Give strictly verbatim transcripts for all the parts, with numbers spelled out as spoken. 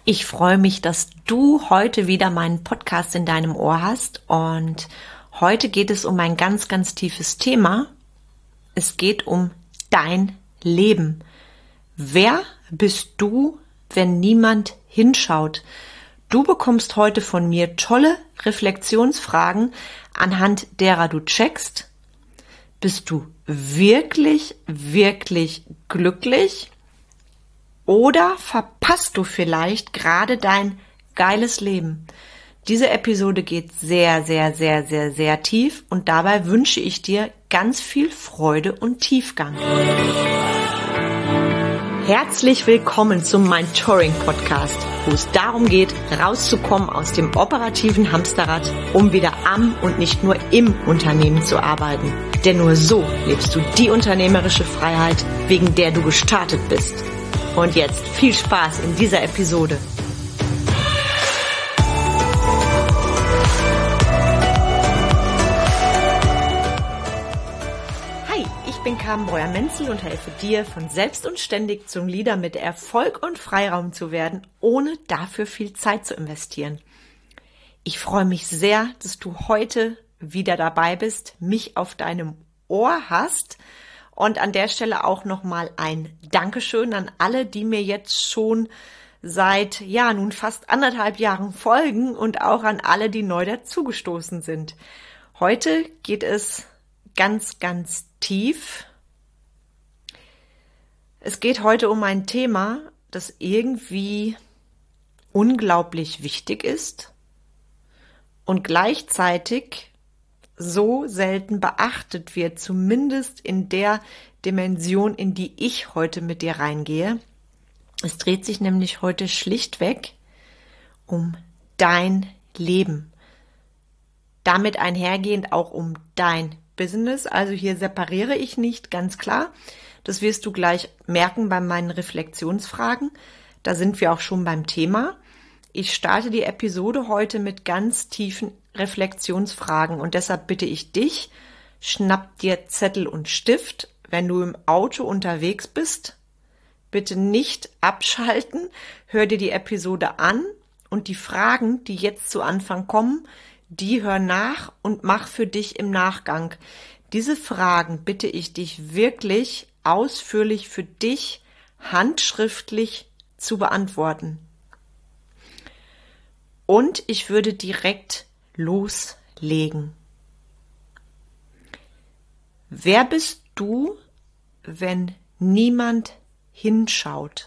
Ich freue mich, dass du heute wieder meinen Podcast in deinem Ohr hast und heute geht es um ein ganz, ganz tiefes Thema. Es geht um dein Leben. Wer bist du, wenn niemand hinschaut? Du bekommst heute von mir tolle Reflexionsfragen, anhand derer du checkst, bist du wirklich, wirklich glücklich? Oder verpasst du vielleicht gerade dein geiles Leben? Diese Episode geht sehr, sehr, sehr, sehr, sehr tief und dabei wünsche ich dir ganz viel Freude und Tiefgang. Herzlich willkommen zum Mentoring Podcast, wo es darum geht, rauszukommen aus dem operativen Hamsterrad, um wieder am und nicht nur im Unternehmen zu arbeiten. Denn nur so lebst du die unternehmerische Freiheit, wegen der du gestartet bist. Und jetzt viel Spaß in dieser Episode. Hi, ich bin Carmen Breuer-Menzel und helfe dir, von selbst und ständig zum Leader mit Erfolg und Freiraum zu werden, ohne dafür viel Zeit zu investieren. Ich freue mich sehr, dass du heute wieder dabei bist, mich auf deinem Ohr hast. Und an der Stelle auch nochmal ein Dankeschön an alle, die mir jetzt schon seit, ja, nun fast anderthalb Jahren folgen und auch an alle, die neu dazugestoßen sind. Heute geht es ganz, ganz tief. Es geht heute um ein Thema, das irgendwie unglaublich wichtig ist und gleichzeitig so selten beachtet wird, zumindest in der Dimension, in die ich heute mit dir reingehe. Es dreht sich nämlich heute schlichtweg um dein Leben. Damit einhergehend auch um dein Business. Also hier separiere ich nicht, ganz klar. Das wirst du gleich merken bei meinen Reflexionsfragen. Da sind wir auch schon beim Thema. Ich starte die Episode heute mit ganz tiefen Reflexionsfragen und deshalb bitte ich dich, schnapp dir Zettel und Stift, wenn du im Auto unterwegs bist. Bitte nicht abschalten, hör dir die Episode an und die Fragen, die jetzt zu Anfang kommen, die hör nach und mach für dich im Nachgang. Diese Fragen bitte ich dich wirklich ausführlich für dich handschriftlich zu beantworten. Und ich würde direkt loslegen. Wer bist du, wenn niemand hinschaut?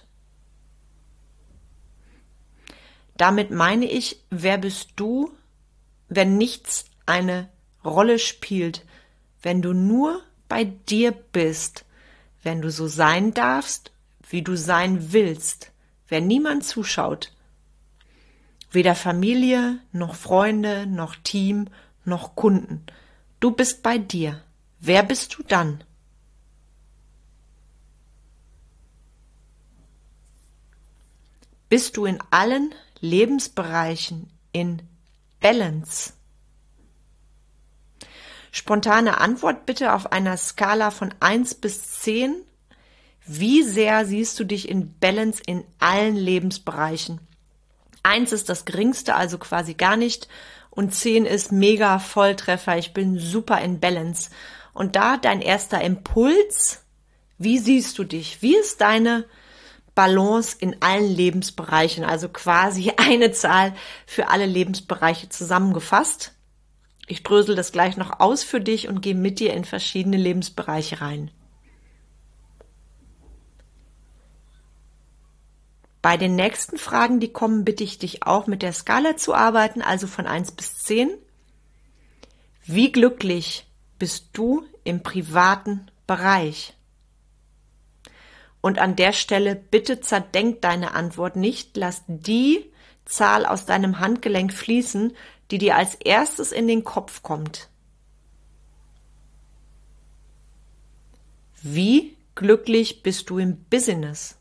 Damit meine ich, wer bist du, wenn nichts eine Rolle spielt, wenn du nur bei dir bist, wenn du so sein darfst, wie du sein willst, wenn niemand zuschaut? Weder Familie, noch Freunde, noch Team, noch Kunden. Du bist bei dir. Wer bist du dann? Bist du in allen Lebensbereichen in Balance? Spontane Antwort bitte auf einer Skala von eins bis zehn. Wie sehr siehst du dich in Balance in allen Lebensbereichen? Eins ist das geringste, also quasi gar nicht. Und zehn ist mega Volltreffer. Ich bin super in Balance. Und da dein erster Impuls. Wie siehst du dich? Wie ist deine Balance in allen Lebensbereichen? Also quasi eine Zahl für alle Lebensbereiche zusammengefasst. Ich drösel das gleich noch aus für dich und gehe mit dir in verschiedene Lebensbereiche rein. Bei den nächsten Fragen, die kommen, bitte ich dich auch mit der Skala zu arbeiten, also von eins bis zehn. Wie glücklich bist du im privaten Bereich? Und an der Stelle bitte zerdenk deine Antwort nicht, lass die Zahl aus deinem Handgelenk fließen, die dir als erstes in den Kopf kommt. Wie glücklich bist du im Business?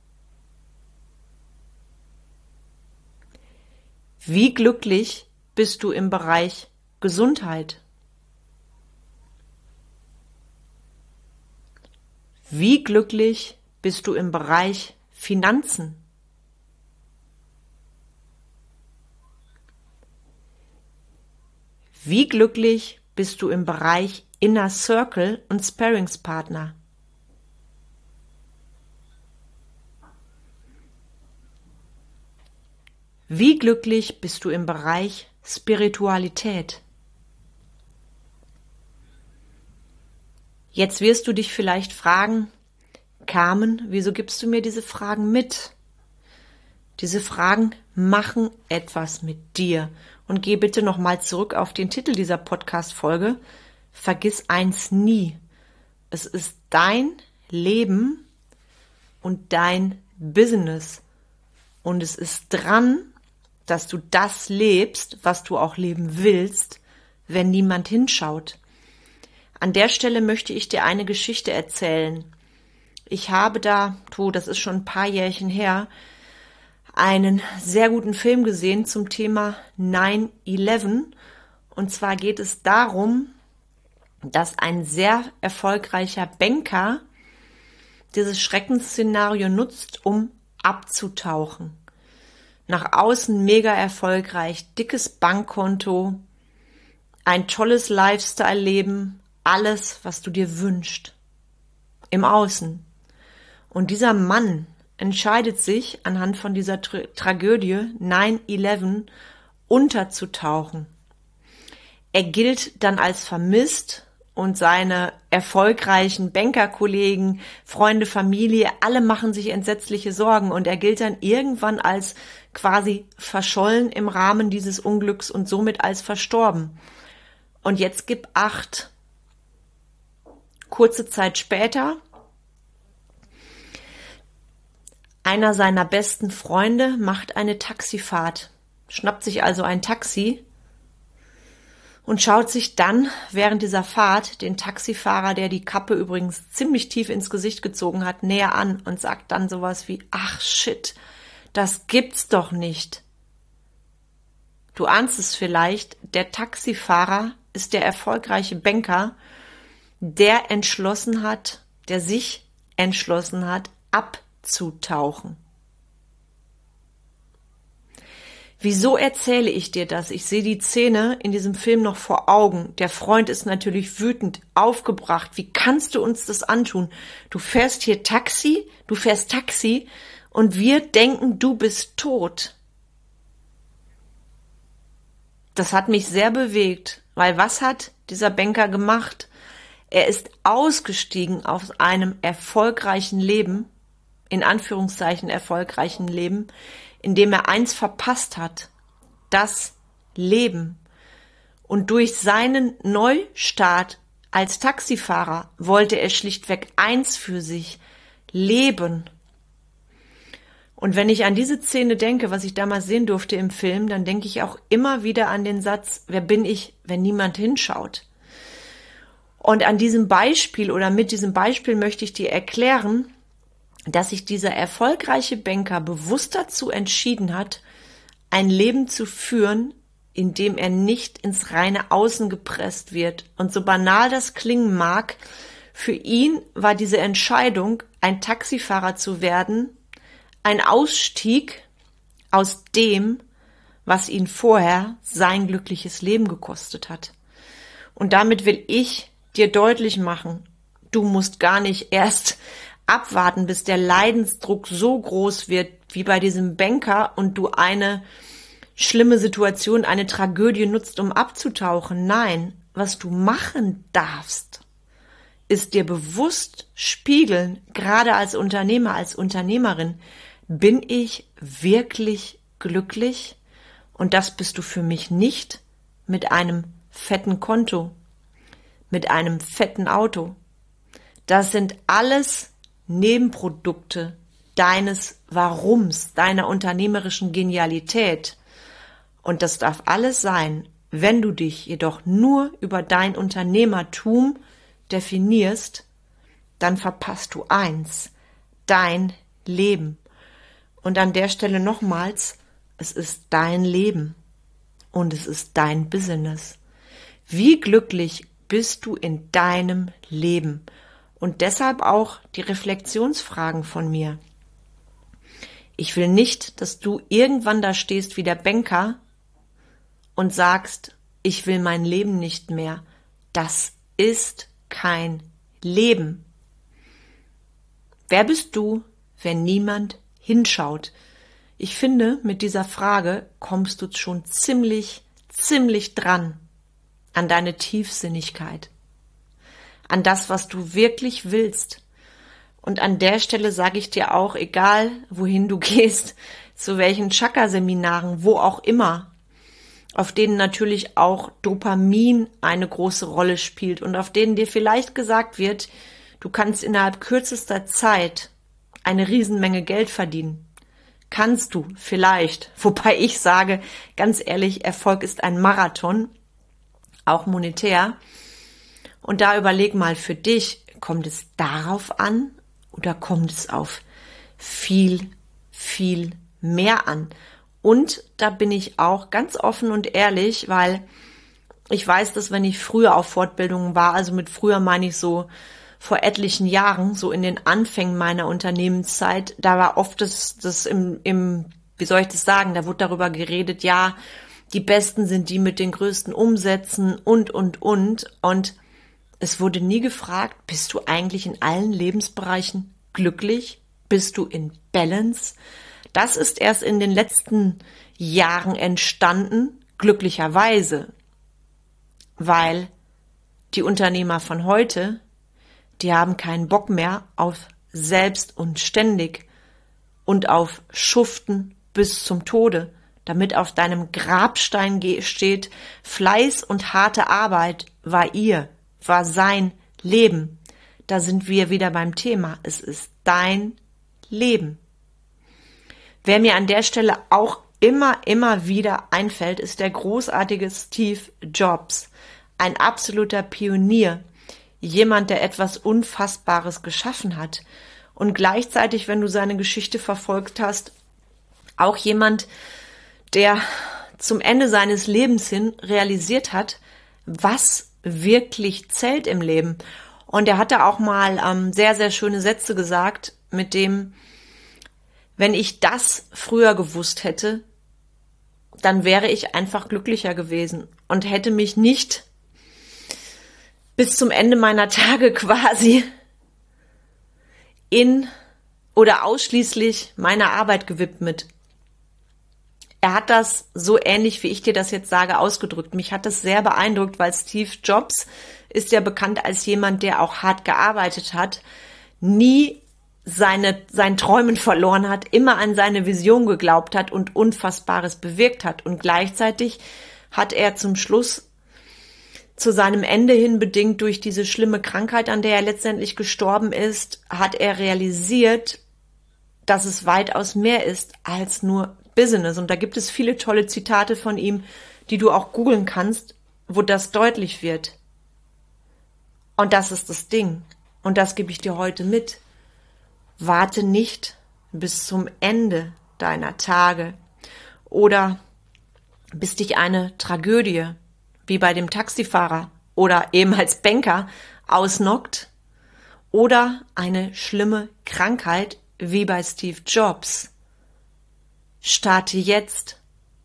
Wie glücklich bist du im Bereich Gesundheit? Wie glücklich bist du im Bereich Finanzen? Wie glücklich bist du im Bereich Inner Circle und Sparringspartner? Wie glücklich bist du im Bereich Spiritualität? Jetzt wirst du dich vielleicht fragen, Carmen, wieso gibst du mir diese Fragen mit? Diese Fragen machen etwas mit dir. Und geh bitte nochmal zurück auf den Titel dieser Podcast-Folge. Vergiss eins nie. Es ist dein Leben und dein Business. Und es ist dran, dass du das lebst, was du auch leben willst, wenn niemand hinschaut. An der Stelle möchte ich dir eine Geschichte erzählen. Ich habe da, du, das ist schon ein paar Jährchen her, einen sehr guten Film gesehen zum Thema nine eleven. Und zwar geht es darum, dass ein sehr erfolgreicher Banker dieses Schreckensszenario nutzt, um abzutauchen. Nach außen mega erfolgreich, dickes Bankkonto, ein tolles Lifestyle-Leben, alles, was du dir wünschst, im Außen. Und dieser Mann entscheidet sich, anhand von dieser Tra- Tragödie nine eleven unterzutauchen. Er gilt dann als vermisst und seine erfolgreichen Bankerkollegen, Freunde, Familie, alle machen sich entsetzliche Sorgen und er gilt dann irgendwann als quasi verschollen im Rahmen dieses Unglücks und somit als verstorben. Und jetzt gib acht. Kurze Zeit später, einer seiner besten Freunde macht eine Taxifahrt, schnappt sich also ein Taxi und schaut sich dann während dieser Fahrt den Taxifahrer, der die Kappe übrigens ziemlich tief ins Gesicht gezogen hat, näher an und sagt dann sowas wie, ach shit, das gibt's doch nicht. Du ahnst es vielleicht, der Taxifahrer ist der erfolgreiche Banker, der entschlossen hat, der sich entschlossen hat, abzutauchen. Wieso erzähle ich dir das? Ich sehe die Szene in diesem Film noch vor Augen. Der Freund ist natürlich wütend, aufgebracht. Wie kannst du uns das antun? Du fährst hier Taxi, du fährst Taxi und wir denken, du bist tot. Das hat mich sehr bewegt, weil was hat dieser Banker gemacht? Er ist ausgestiegen aus einem erfolgreichen Leben, in Anführungszeichen erfolgreichen Leben, in dem er eins verpasst hat, das Leben. Und durch seinen Neustart als Taxifahrer wollte er schlichtweg eins für sich, leben. Und wenn ich an diese Szene denke, was ich damals sehen durfte im Film, dann denke ich auch immer wieder an den Satz, wer bin ich, wenn niemand hinschaut? Und an diesem Beispiel oder mit diesem Beispiel möchte ich dir erklären, dass sich dieser erfolgreiche Banker bewusst dazu entschieden hat, ein Leben zu führen, in dem er nicht ins reine Außen gepresst wird. Und so banal das klingen mag, für ihn war diese Entscheidung, ein Taxifahrer zu werden, ein Ausstieg aus dem, was ihn vorher sein glückliches Leben gekostet hat. Und damit will ich dir deutlich machen, du musst gar nicht erst abwarten, bis der Leidensdruck so groß wird wie bei diesem Banker und du eine schlimme Situation, eine Tragödie nutzt, um abzutauchen. Nein, was du machen darfst, ist dir bewusst spiegeln, gerade als Unternehmer, als Unternehmerin, bin ich wirklich glücklich? Und das bist du für mich nicht mit einem fetten Konto, mit einem fetten Auto. Das sind alles Nebenprodukte deines Warums, deiner unternehmerischen Genialität. Und das darf alles sein, wenn du dich jedoch nur über dein Unternehmertum definierst, dann verpasst du eins, dein Leben. Und an der Stelle nochmals, es ist dein Leben und es ist dein Business. Wie glücklich bist du in deinem Leben? Und deshalb auch die Reflexionsfragen von mir. Ich will nicht, dass du irgendwann da stehst wie der Banker und sagst, ich will mein Leben nicht mehr. Das ist kein Leben. Wer bist du, wenn niemand hinschaut? Ich finde, mit dieser Frage kommst du schon ziemlich, ziemlich dran an deine Tiefsinnigkeit, an das, was du wirklich willst. Und an der Stelle sage ich dir auch, egal wohin du gehst, zu welchen Chakra-Seminaren, wo auch immer, auf denen natürlich auch Dopamin eine große Rolle spielt und auf denen dir vielleicht gesagt wird, du kannst innerhalb kürzester Zeit eine Riesenmenge Geld verdienen. Kannst du vielleicht, wobei ich sage, ganz ehrlich, Erfolg ist ein Marathon, auch monetär. Und da überleg mal für dich, kommt es darauf an oder kommt es auf viel, viel mehr an? Und da bin ich auch ganz offen und ehrlich, weil ich weiß, dass wenn ich früher auf Fortbildungen war, also mit früher meine ich so vor etlichen Jahren, so in den Anfängen meiner Unternehmenszeit, da war oft das, das im, im, wie soll ich das sagen, da wurde darüber geredet, ja, die Besten sind die mit den größten Umsätzen und, und, und. Und es wurde nie gefragt, bist du eigentlich in allen Lebensbereichen glücklich? Bist du in Balance? Das ist erst in den letzten Jahren entstanden, glücklicherweise, weil die Unternehmer von heute, die haben keinen Bock mehr auf selbst und ständig und auf Schuften bis zum Tode, damit auf deinem Grabstein steht, Fleiß und harte Arbeit war ihr, war sein Leben. Da sind wir wieder beim Thema. Es ist dein Leben. Wer mir an der Stelle auch immer, immer wieder einfällt, ist der großartige Steve Jobs. Ein absoluter Pionier. Jemand, der etwas Unfassbares geschaffen hat. Und gleichzeitig, wenn du seine Geschichte verfolgt hast, auch jemand, der zum Ende seines Lebens hin realisiert hat, was wirklich zählt im Leben. Und er hatte auch mal ähm, sehr, sehr schöne Sätze gesagt, mit dem, wenn ich das früher gewusst hätte, dann wäre ich einfach glücklicher gewesen und hätte mich nicht bis zum Ende meiner Tage quasi in oder ausschließlich meiner Arbeit gewidmet. Er hat das so ähnlich, wie ich dir das jetzt sage, ausgedrückt. Mich hat das sehr beeindruckt, weil Steve Jobs ist ja bekannt als jemand, der auch hart gearbeitet hat, nie seine, sein Träumen verloren hat, immer an seine Vision geglaubt hat und Unfassbares bewirkt hat. Und gleichzeitig hat er zum Schluss zu seinem Ende hin, bedingt durch diese schlimme Krankheit, an der er letztendlich gestorben ist, hat er realisiert, dass es weitaus mehr ist als nur Business. Und da gibt es viele tolle Zitate von ihm, die du auch googeln kannst, wo das deutlich wird. Und das ist das Ding. Und das gebe ich dir heute mit. Warte nicht bis zum Ende deiner Tage oder bis dich eine Tragödie, wie bei dem Taxifahrer oder eben als Banker, ausnockt oder eine schlimme Krankheit, wie bei Steve Jobs. Starte jetzt.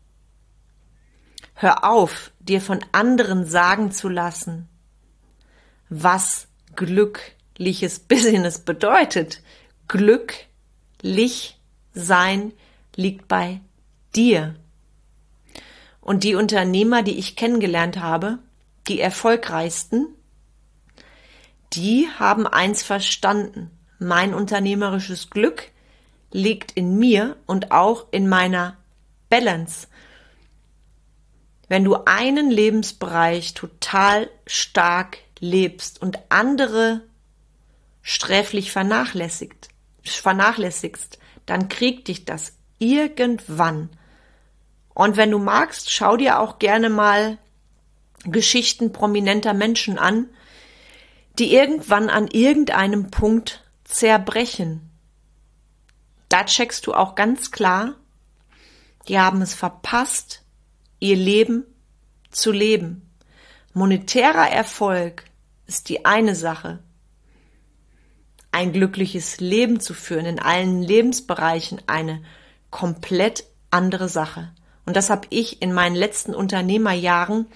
Hör auf, dir von anderen sagen zu lassen, was glückliches Business bedeutet. Glücklich sein liegt bei dir. Und die Unternehmer, die ich kennengelernt habe, die erfolgreichsten, die haben eins verstanden. Mein unternehmerisches Glück liegt in mir und auch in meiner Balance. Wenn du einen Lebensbereich total stark lebst und andere sträflich vernachlässigt, vernachlässigst, dann kriegt dich das irgendwann. Und wenn du magst, schau dir auch gerne mal Geschichten prominenter Menschen an, die irgendwann an irgendeinem Punkt zerbrechen. Da checkst du auch ganz klar, die haben es verpasst, ihr Leben zu leben. Monetärer Erfolg ist die eine Sache. Ein glückliches Leben zu führen in allen Lebensbereichen eine komplett andere Sache. Und das habe ich in meinen letzten Unternehmerjahren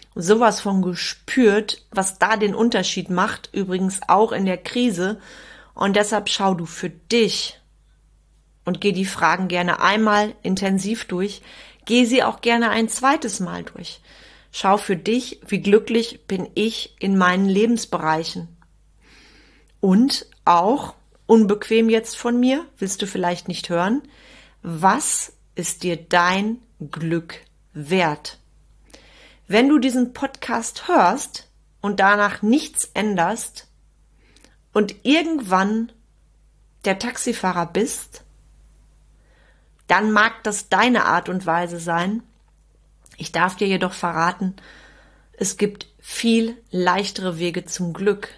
sowas von gespürt, was da den Unterschied macht, übrigens auch in der Krise. Und deshalb schau du für dich und geh die Fragen gerne einmal intensiv durch. Geh sie auch gerne ein zweites Mal durch. Schau für dich, wie glücklich bin ich in meinen Lebensbereichen. Und auch, unbequem jetzt von mir, willst du vielleicht nicht hören, was ist dir dein Glück wert? Wenn du diesen Podcast hörst und danach nichts änderst und irgendwann der Taxifahrer bist, dann mag das deine Art und Weise sein. Ich darf dir jedoch verraten, es gibt viel leichtere Wege zum Glück.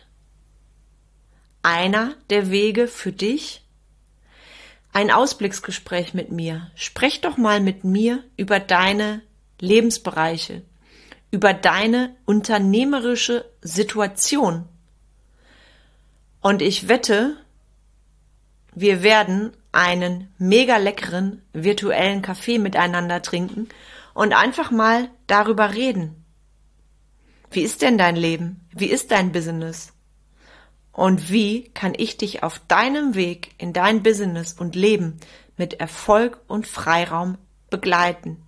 Einer der Wege für dich, ein Ausblicksgespräch mit mir. Sprech doch mal mit mir über deine Lebensbereiche, über deine unternehmerische Situation. Und ich wette, wir werden einen mega leckeren virtuellen Kaffee miteinander trinken und einfach mal darüber reden. Wie ist denn dein Leben? Wie ist dein Business? Und wie kann ich dich auf deinem Weg in dein Business und Leben mit Erfolg und Freiraum begleiten?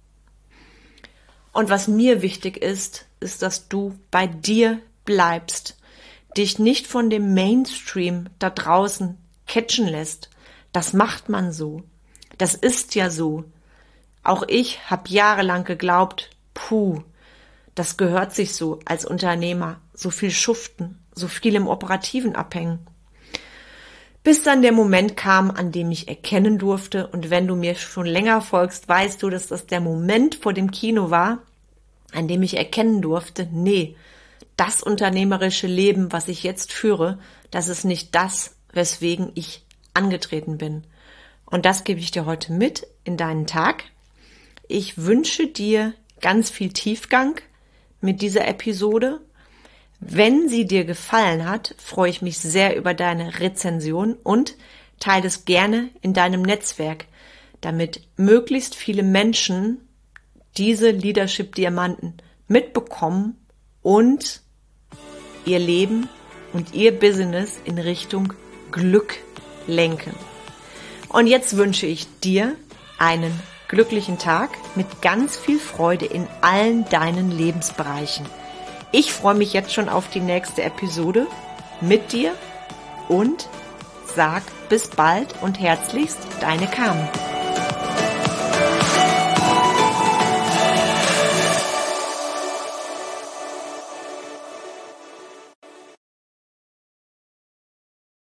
Und was mir wichtig ist, ist, dass du bei dir bleibst, dich nicht von dem Mainstream da draußen catchen lässt. Das macht man so. Das ist ja so. Auch ich habe jahrelang geglaubt, puh, das gehört sich so als Unternehmer, so viel schuften, so viel im Operativen abhängen. Bis dann der Moment kam, an dem ich erkennen durfte, und wenn du mir schon länger folgst, weißt du, dass das der Moment vor dem Kino war, an dem ich erkennen durfte, nee, das unternehmerische Leben, was ich jetzt führe, das ist nicht das, weswegen ich angetreten bin. Und das gebe ich dir heute mit in deinen Tag. Ich wünsche dir ganz viel Tiefgang mit dieser Episode. Wenn sie dir gefallen hat, freue ich mich sehr über deine Rezension und teile es gerne in deinem Netzwerk, damit möglichst viele Menschen diese Leadership-Diamanten mitbekommen und ihr Leben und ihr Business in Richtung Glück lenken. Und jetzt wünsche ich dir einen glücklichen Tag mit ganz viel Freude in allen deinen Lebensbereichen. Ich freue mich jetzt schon auf die nächste Episode mit dir und sag bis bald und herzlichst, deine Carmen.